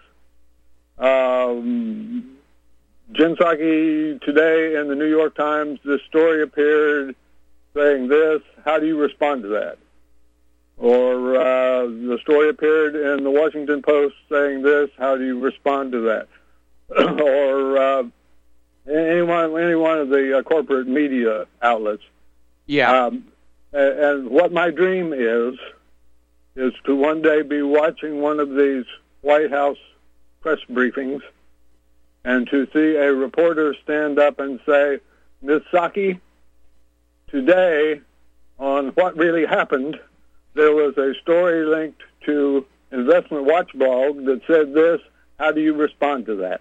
Um, Jen Psaki today in the New York Times, this story appeared saying this. How do you respond to that? Or uh, the story appeared in the Washington Post saying this. How do you respond to that? or uh, any one, any one of the uh, corporate media outlets. Yeah. Um, and, and what my dream is, is to one day be watching one of these White House press briefings and to see a reporter stand up and say, Miz Psaki, today on What Really Happened, there was a story linked to Investment Watchdog that said this. How do you respond to that?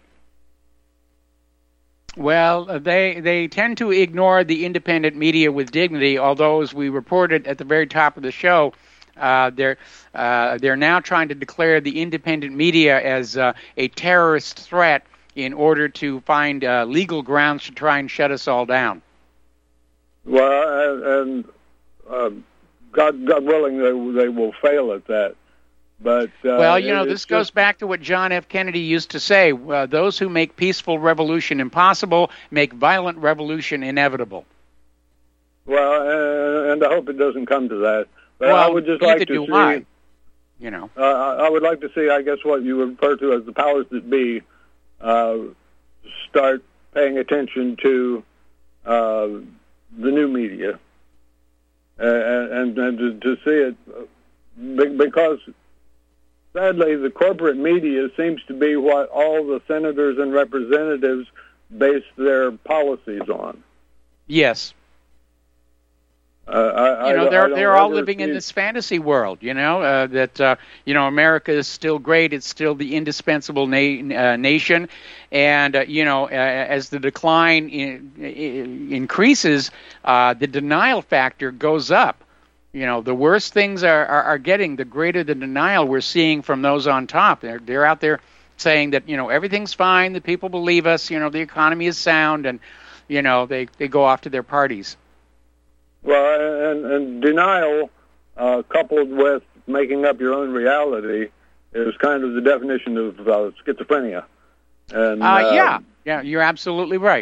Well, uh, they they tend to ignore the independent media with dignity, although, as we reported at the very top of the show, uh, they're uh, they're now trying to declare the independent media as uh, a terrorist threat in order to find uh, legal grounds to try and shut us all down. Well, and uh, God, God willing, they, they will fail at that. But uh, well, you know, it- this it's goes just- back to what John F. Kennedy used to say: uh, "Those who make peaceful revolution impossible make violent revolution inevitable." Well, uh, and I hope it doesn't come to that. But well, I would just neither like to do see. I. You know. Uh, I I would like to see, I guess, what you would refer to as the powers that be uh, start paying attention to uh, the new media, uh, and, and to, to see it, uh, be- because sadly the corporate media seems to be what all the senators and representatives base their policies on. Yes. Uh, I, You know, I, they're I don't they're all ever living in see- this fantasy world. You know uh, that uh, you know America is still great. It's still the indispensable na- uh, nation, and uh, you know uh, as the decline in, in, increases, uh, the denial factor goes up. You know, the worse things are, are, are getting, the greater the denial we're seeing from those on top. They're they're out there saying that you know everything's fine, that people believe us. You know, the economy is sound, and you know they, they go off to their parties. Well, and, and denial, uh, coupled with making up your own reality, is kind of the definition of uh, schizophrenia. And, Uh, uh, yeah, yeah, you're absolutely right.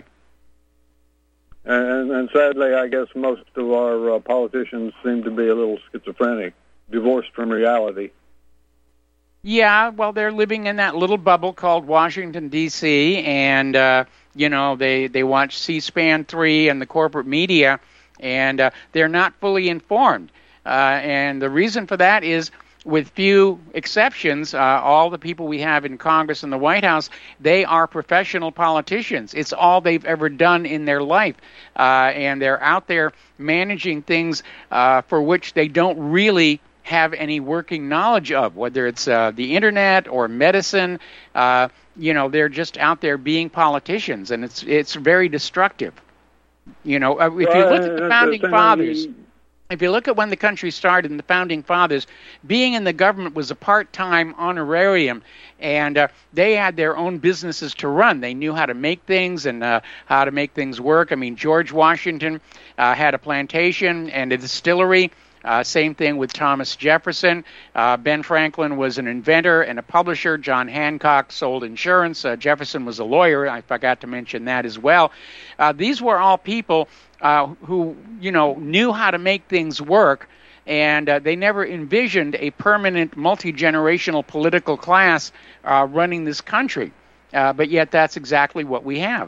And, and sadly, I guess most of our uh, politicians seem to be a little schizophrenic, divorced from reality. Yeah, well, they're living in that little bubble called Washington, D C, and, uh, you know, they, they watch C-SPAN three and the corporate media, and uh, they're not fully informed. Uh, and the reason for that is, with few exceptions, uh, all the people we have in Congress and the White House, they are professional politicians. It's all they've ever done in their life. Uh, and they're out there managing things uh, for which they don't really have any working knowledge of, whether it's uh, the internet or medicine. Uh, you know, they're just out there being politicians, and it's it's very destructive. You know, uh, if you Well, look at the and founding the thing fathers, you- If you look at when the country started and the Founding Fathers, being in the government was a part-time honorarium, and uh, they had their own businesses to run. They knew how to make things and uh, how to make things work. I mean, George Washington uh, had a plantation and a distillery. Uh, same thing with Thomas Jefferson. Uh, Ben Franklin was an inventor and a publisher. John Hancock sold insurance. Uh, Jefferson was a lawyer. I forgot to mention that as well. Uh, these were all people uh, who, you know, knew how to make things work, and uh, they never envisioned a permanent multi-generational political class uh, running this country. Uh, but yet that's exactly what we have.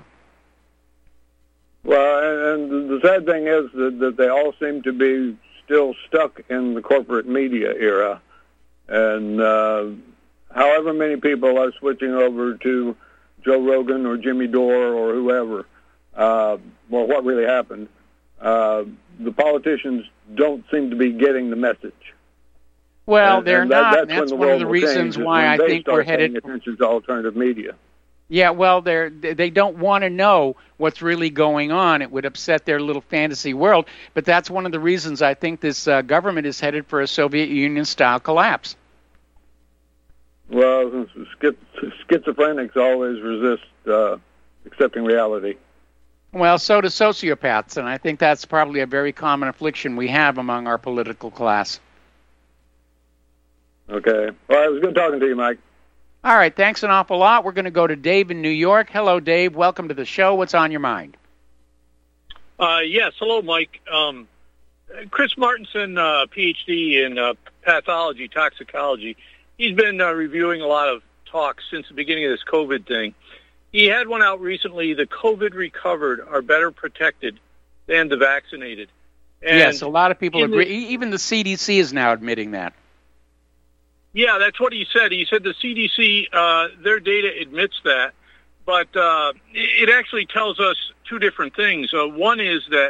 Well, and the sad thing is that, that they all seem to be still stuck in the corporate media era. And uh, however many people are switching over to Joe Rogan or Jimmy Dore or whoever, uh, well, what really happened, uh, the politicians don't seem to be getting the message. Well, and, they're and that, not. That's, That's when the one of world the will reasons change, why I they think start we're headed. paying attention to alternative media. Yeah, well, they're they don't want to know what's really going on. It would upset their little fantasy world. But that's one of the reasons I think this uh, government is headed for a Soviet Union-style collapse. Well, schizophrenics always resist uh, accepting reality. Well, so do sociopaths, and I think that's probably a very common affliction we have among our political class. Okay. Well, it was good talking to you, Mike. All right, thanks an awful lot. We're going to go to Dave in New York. Hello, Dave. Welcome to the show. What's on your mind? Uh, yes, hello, Mike. Um, Chris Martinson, uh, P H D in uh, pathology, toxicology, he's been uh, reviewing a lot of talks since the beginning of this COVID thing. He had one out recently, the COVID recovered are better protected than the vaccinated. And yes, a lot of people agree. The, Even the C D C is now admitting that. Yeah, that's what he said. He said the C D C, uh, their data admits that, but uh, it actually tells us two different things. Uh, one is that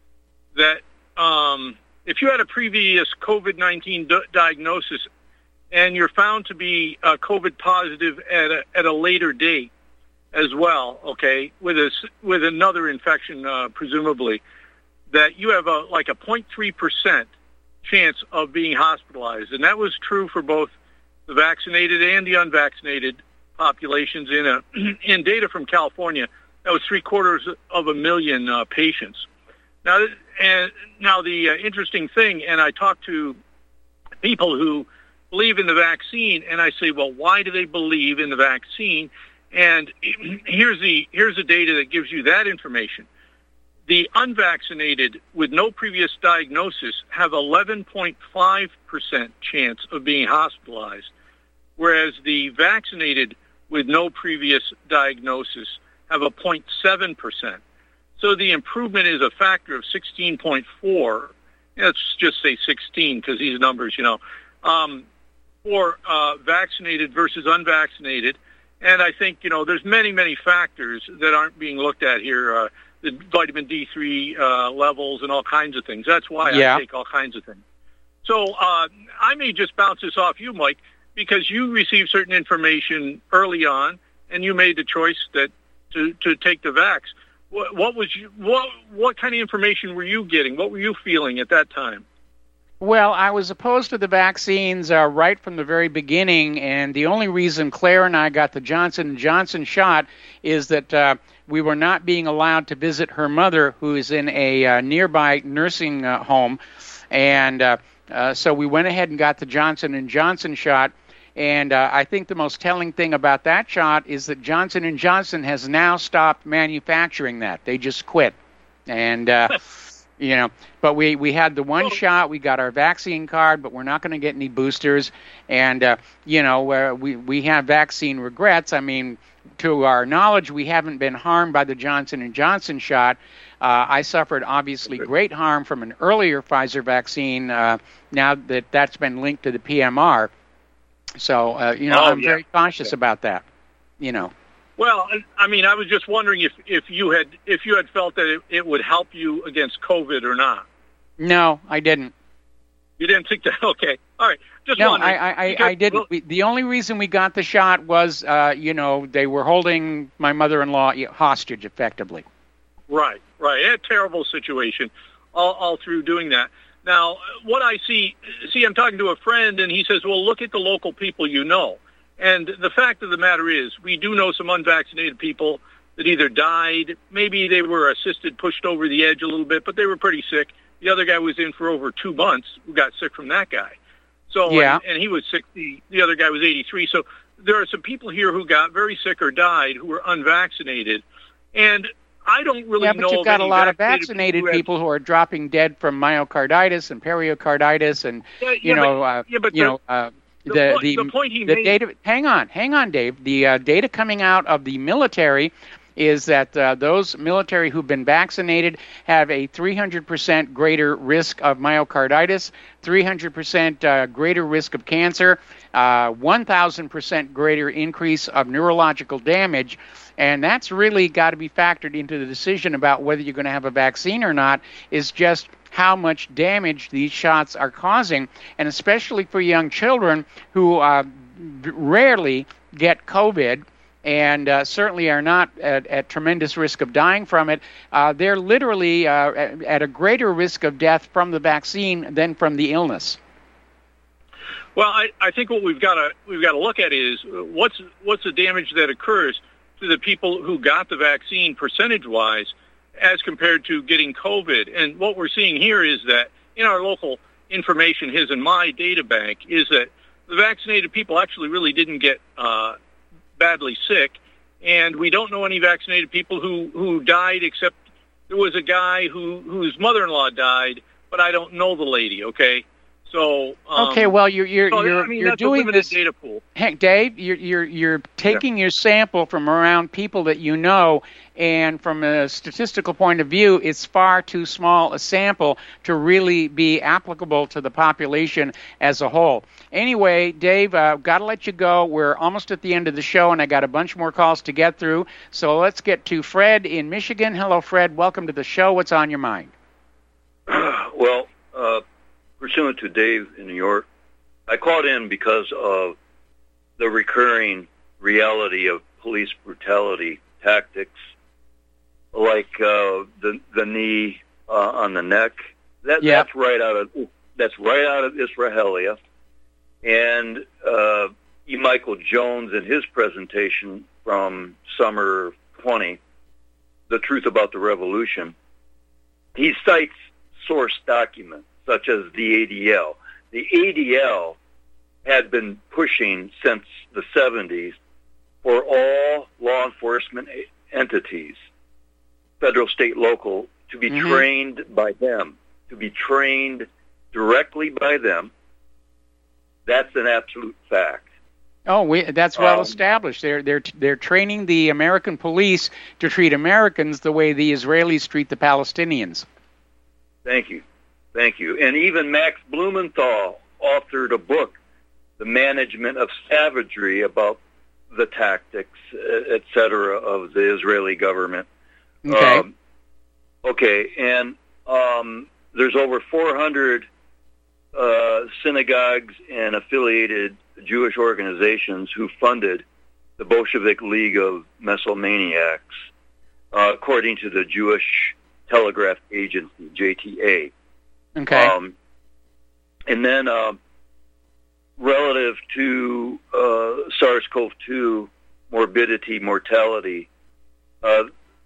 that um, if you had a previous COVID nineteen d- diagnosis and you're found to be uh, COVID positive at a, at a later date as well, okay, with a, with another infection, uh, presumably, that you have a like a zero point three percent chance of being hospitalized. And that was true for both the vaccinated and the unvaccinated populations. In a in data from California, that was three quarters of a million uh, patients. Now, and now the uh, interesting thing, and I talk to people who believe in the vaccine, and I say, well, why do they believe in the vaccine? And here's the here's the data that gives you that information. The unvaccinated with no previous diagnosis have eleven point five percent chance of being hospitalized, whereas the vaccinated with no previous diagnosis have a zero point seven percent. So the improvement is a factor of sixteen point four. Let's just say sixteen because these numbers, you know, um, for uh, vaccinated versus unvaccinated. And I think, you know, there's many, many factors that aren't being looked at here. Uh, the vitamin D three uh, levels and all kinds of things. That's why yeah. I take all kinds of things. So uh, I may just bounce this off you, Mike, because you received certain information early on, and you made the choice that to, to take the vax. What, what was you, what what kind of information were you getting? What were you feeling at that time? Well, I was opposed to the vaccines uh, right from the very beginning, and the only reason Claire and I got the Johnson and Johnson shot is that uh, we were not being allowed to visit her mother, who is in a uh, nearby nursing uh, home, and uh, uh, so we went ahead and got the Johnson and Johnson shot. And uh, I think the most telling thing about that shot is that Johnson and Johnson has now stopped manufacturing that. They just quit, and. Uh, You know, but we, we had the one shot, we got our vaccine card, but we're not going to get any boosters. And, uh, you know, uh, we, we have vaccine regrets. I mean, to our knowledge, we haven't been harmed by the Johnson and Johnson shot. Uh, I suffered, obviously, great harm from an earlier Pfizer vaccine uh, now that that's been linked to the P M R. So, uh, you know, oh, I'm yeah. very cautious yeah. about that, you know. Well, I mean, I was just wondering if, if you had if you had felt that it, it would help you against COVID or not. No, I didn't. You didn't think that? Okay, all right. Just no, wondering. I, I, because, I didn't. Well, we, the only reason we got the shot was, uh, you know, they were holding my mother-in-law hostage, effectively. Right, right. A terrible situation all, all through doing that. Now, what I see, see, I'm talking to a friend, and he says, well, look at the local people you know. And the fact of the matter is, we do know some unvaccinated people that either died, maybe they were assisted, pushed over the edge a little bit, but they were pretty sick. The other guy was in for over two months who got sick from that guy. So, yeah. and, and he was sixty. The other guy was eighty-three. So there are some people here who got very sick or died who were unvaccinated. And I don't really yeah, know but you've of got a any lot of vaccinated vaccinated people who, people who are dropping dead from myocarditis and pericarditis, and Yeah, you yeah, know, but- uh, yeah, but you the- know, uh, the the point- the, the point he the made- data. Hang on, hang on, Dave. The uh, data coming out of the military is that uh, those military who've been vaccinated have a three hundred percent greater risk of myocarditis, three hundred percent uh, greater risk of cancer, uh, one thousand percent greater increase of neurological damage. And that's really got to be factored into the decision about whether you're going to have a vaccine or not, is just how much damage these shots are causing, and especially for young children who uh, rarely get COVID and uh, certainly are not at, at tremendous risk of dying from it. Uh, they're literally uh, at, at a greater risk of death from the vaccine than from the illness. Well, I, I think what we've got to we've got to look at is what's what's the damage that occurs to the people who got the vaccine percentage-wise as compared to getting COVID. And what we're seeing here is that in our local information, his and my data bank, is that the vaccinated people actually really didn't get uh, badly sick, and we don't know any vaccinated people who, who died, except there was a guy who whose mother-in-law died, but I don't know the lady, okay? So um, okay, well, you're you're so, you're, I mean, you're that's a doing limited this. data pool. Hank, Dave, you're you're you're taking your sample from around people that you know, and from a statistical point of view, it's far too small a sample to really be applicable to the population as a whole. Anyway, Dave, I've uh, got to let you go. We're almost at the end of the show, and I got a bunch more calls to get through. So let's get to Fred in Michigan. Hello, Fred. Welcome to the show. What's on your mind? Well, uh, pursuant to Dave in New York, I called in because of the recurring reality of police brutality tactics, like uh, the the knee uh, on the neck. That Yeah. that's right out of that's right out of Israelia, and uh, E. Michael Jones in his presentation from summer twenty, The Truth About the Revolution, he cites source documents such as the A D L. The A D L had been pushing since the seventies for all law enforcement entities, federal, state, local, to be Mhm. trained by them, to be trained directly by them. That's an absolute fact. Oh, we, that's well Um, established. They're they're they're training the American police to treat Americans the way the Israelis treat the Palestinians. Thank you. Thank you. And even Max Blumenthal authored a book, The Management of Savagery, about the tactics, et cetera, of the Israeli government. Okay. Um, okay, and um, there's over four hundred uh, synagogues and affiliated Jewish organizations who funded the Bolshevik League of Mesolomaniacs, uh, according to the Jewish Telegraph Agency, J T A. Okay. Um, and then uh, relative to uh, SARS-C o V two morbidity, mortality, uh,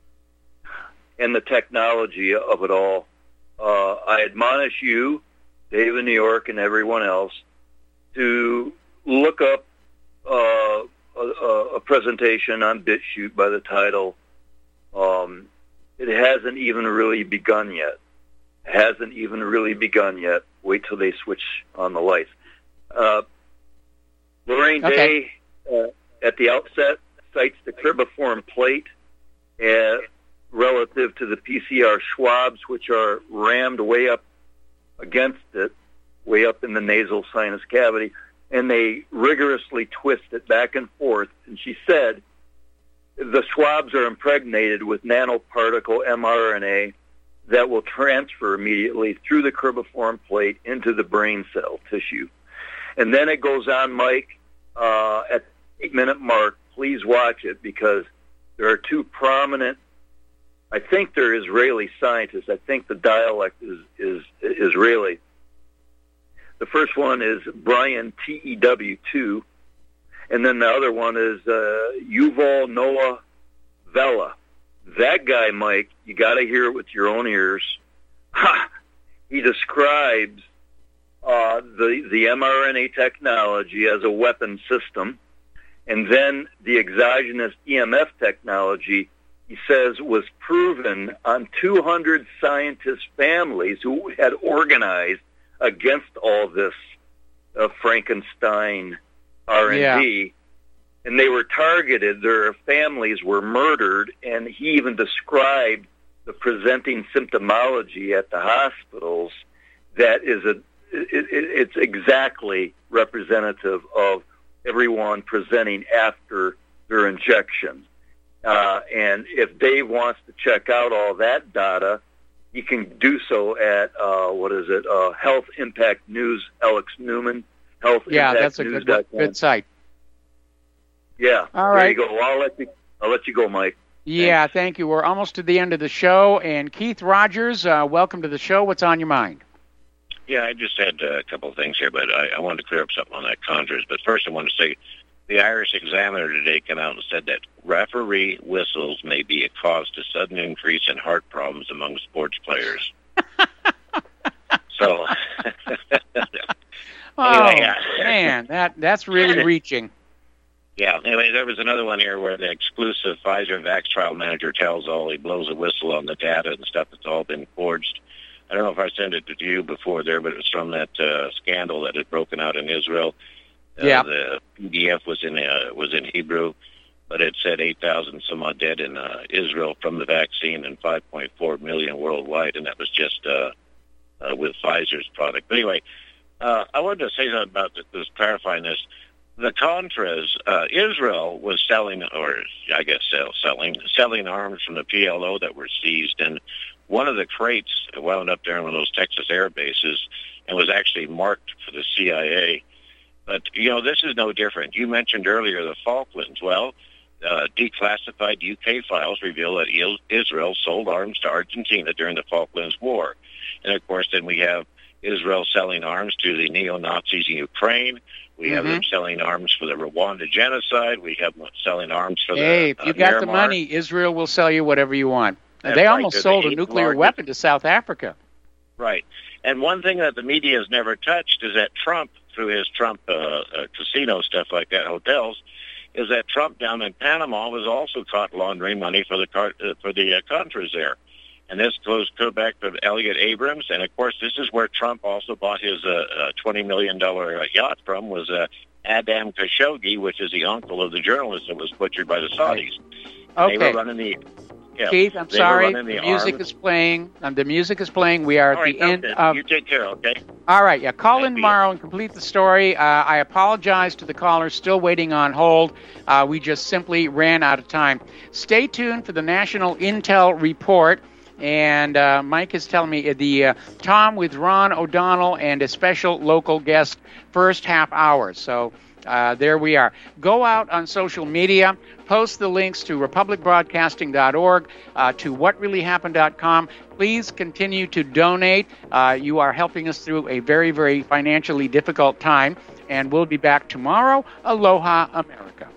and the technology of it all, uh, I admonish you, Dave in New York, and everyone else to look up uh, a, a presentation on BitChute by the title, um, It Hasn't Even Really Begun Yet. Hasn't even really begun yet. Wait till they switch on the lights. Uh, Lorraine Okay. Day, uh, at the outset, cites the cribiform plate uh, relative to the P C R swabs, which are rammed way up against it, way up in the nasal sinus cavity, and they rigorously twist it back and forth. And she said the swabs are impregnated with nanoparticle mRNA that will transfer immediately through the cribiform plate into the brain cell tissue. And then it goes on, Mike, uh, at the eight-minute mark, please watch it, because there are two prominent, I think they're Israeli scientists, I think the dialect is, is Israeli, The first one is Brian T E W two, and then the other one is uh, Yuval Noah Vela. That guy, Mike, you got to hear it with your own ears. Ha! He describes uh, the the mRNA technology as a weapon system, and then the exogenous E M F technology, he says, was proven on two hundred scientist families who had organized against all this uh, Frankenstein R and D. Yeah. And they were targeted. Their families were murdered, and he even described the presenting symptomology at the hospitals that is a it, it, it's exactly representative of everyone presenting after their injection. Uh, and if Dave wants to check out all that data, you can do so at, uh, what is it, uh, Health Impact News, Alex Newman, Health Yeah, Impact that's a News. good, good site. Yeah, all there right. you go. Well, I'll let you, I'll let you go, Mike. Yeah, Thanks. thank you. We're almost to the end of the show. And Keith Rogers, uh, welcome to the show. What's on your mind? Yeah, I just had uh, a couple of things here, but I, I wanted to clear up something on that Contras. But first I want to say the Irish Examiner today came out and said that referee whistles may be a cause to sudden increase in heart problems among sports players. so, oh, anyway, yeah. man, that that's really reaching. Yeah, anyway, there was another one here where the exclusive Pfizer Vax trial manager tells all, he blows a whistle on the data and stuff that's all been forged. I don't know if I sent it to you before there, but it was from that uh, scandal that had broken out in Israel. Uh, yeah. The P D F was in uh, was in Hebrew, but it said eight thousand some odd dead in uh, Israel from the vaccine and five point four million worldwide, and that was just uh, uh, with Pfizer's product. But anyway, uh, I wanted to say something about this, this clarifying this. The Contras, uh, Israel was selling, or I guess sell, selling, selling arms from the P L O that were seized, and one of the crates wound up there in one of those Texas air bases and was actually marked for the C I A. But, you know, this is no different. You mentioned earlier the Falklands. Well, uh, declassified U K files reveal that Israel sold arms to Argentina during the Falklands War. And, of course, then we have Israel selling arms to the neo-Nazis in Ukraine. We mm-hmm. have them selling arms for the Rwanda genocide. We have them selling arms for hey, the Hey, if you uh, got Myanmar. the money, Israel will sell you whatever you want. That's they right. almost They're sold the a nuclear largest. weapon to South Africa. Right. And one thing that the media has never touched is that Trump, through his Trump uh, uh, casino stuff like that, hotels, is that Trump down in Panama was also caught laundering money for the car, uh, for the uh, Contras there. And this goes go back to Elliot Abrams. And, of course, this is where Trump also bought his uh, uh, twenty million dollars uh, yacht from, was uh, Adam Khashoggi, which is the uncle of the journalist that was butchered by the Saudis. Okay. They were running the... Yeah, Keith, I'm they sorry. The, the music arms. is playing. Um, the music is playing. We are All at right, the end okay. of... You take care, okay? All right, yeah. Call in tomorrow and complete the story. Uh, I apologize to the callers still waiting on hold. Uh, we just simply ran out of time. Stay tuned for the National Intel Report. And uh, Mike is telling me the uh, Tom with Ron O'Donnell and a special local guest first half hour. So uh, there we are. Go out on social media. Post the links to republic broadcasting dot org, uh, to what really happened dot com. Please continue to donate. Uh, you are helping us through a very, very financially difficult time. And we'll be back tomorrow. Aloha, America.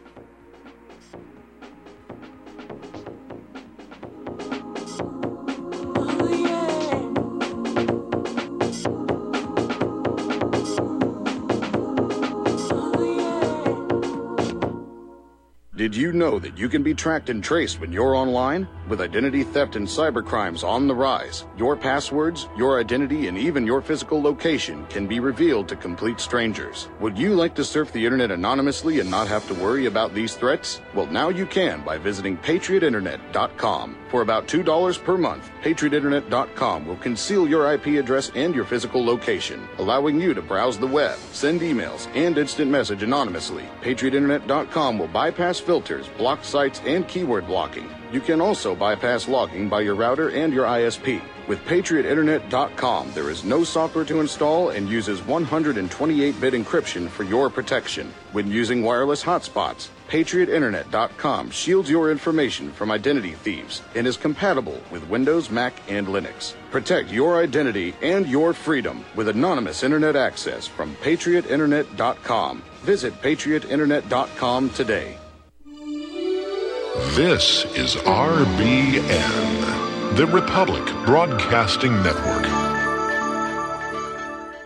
Did you know that you can be tracked and traced when you're online? With identity theft and cybercrimes on the rise, your passwords, your identity, and even your physical location can be revealed to complete strangers. Would you like to surf the internet anonymously and not have to worry about these threats? Well, now you can by visiting patriot internet dot com. For about two dollars per month, patriot internet dot com will conceal your I P address and your physical location, allowing you to browse the web, send emails, and instant message anonymously. patriot internet dot com will bypass filters, block sites, and keyword blocking. You can also bypass logging by your router and your I S P. With With Patriot Internet dot com, there is no software to install and uses one hundred twenty-eight bit encryption for your protection. When using wireless hotspots, Patriot Internet dot com shields your information from identity thieves and is compatible with Windows, Mac, and Linux. Protect your identity and your freedom with anonymous Internet access from Patriot Internet dot com. Visit Patriot Internet dot com today. This is R B N, the Republic Broadcasting Network.